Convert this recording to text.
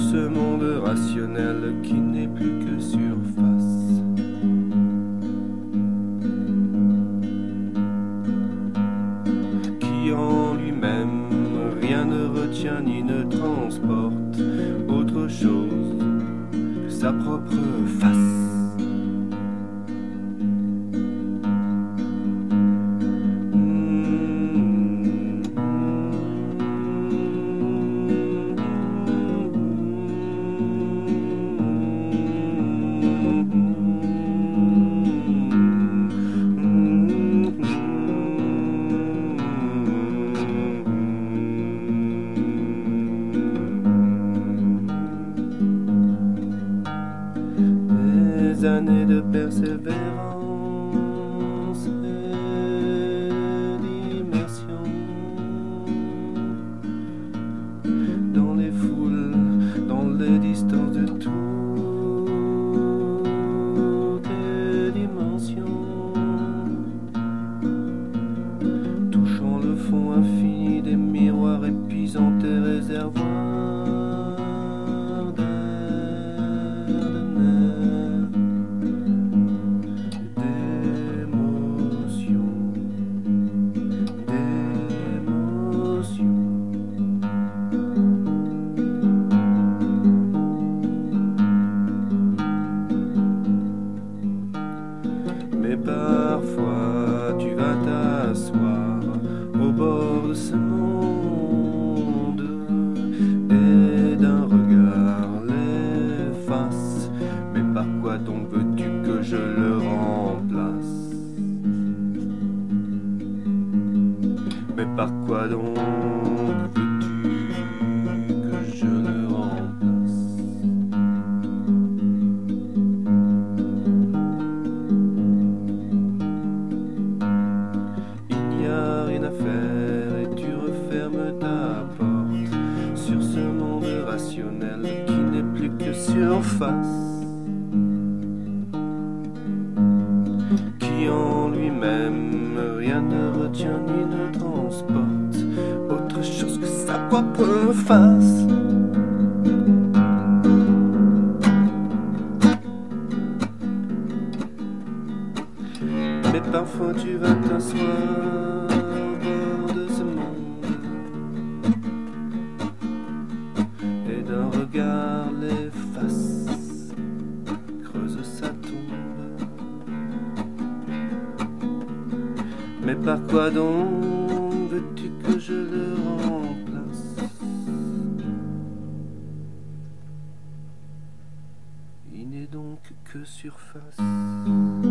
ce monde rationnel qui n'est plus que surface. Qui en lui-même rien ne retient ni ne transporte autre chose que sa propre face. Des années de persévérance et d'immersion dans les foules, dans les distances de toutes les dimensions, touchant le fond infini des miroirs épuisants et réservoirs. Mais parfois tu vas t'asseoir au bord de ce monde et d'un regard l'efface. Mais par quoi donc veux-tu que je le remplace? Mais par quoi donc veux-tu que je le remplace? Rien à faire et tu refermes ta porte sur ce monde rationnel qui n'est plus que surface, qui en lui-même rien ne retient ni ne transporte autre chose que sa propre face. Mais parfois tu vas t'asseoir au bord de ce monde et d'un regard l'efface, creuse sa tombe. Mais par quoi donc veux-tu que je le remplace? Il n'est donc que surface.